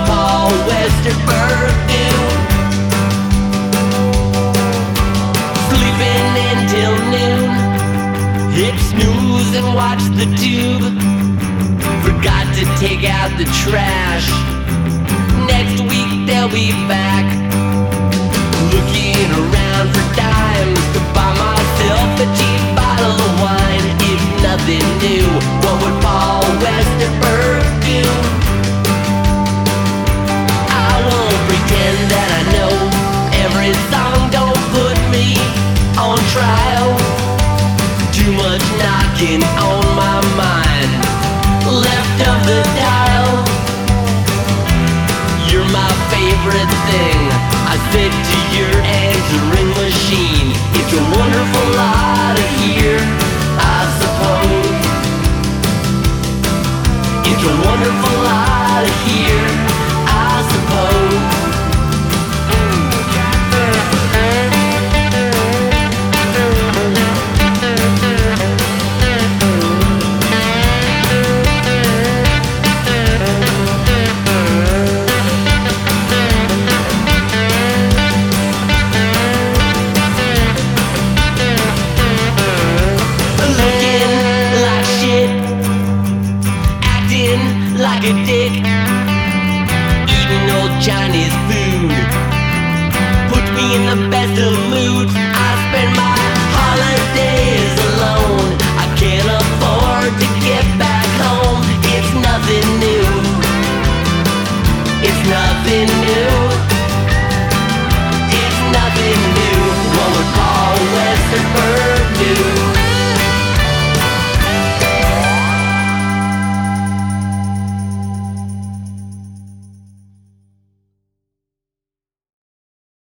Paul Westerberg do? Sleeping until noon, hit snooze and watch the tube. Forgot to take out the trash. Next week they'll be back. Looking around for dimes to buy myself a cheap bottle of wine. If nothing new, what would Paul Westerberg do? I won't pretend that I know every song. Don't put me on trial. Too much knocking on my mind, left of the dial. You're my favorite thing, I said to your answering machine. It's a wonderful lot of here, I suppose. It's a wonderful lot of here, I suppose. Like a dick, eating old Chinese food puts me in the best of moods. I spend my holiday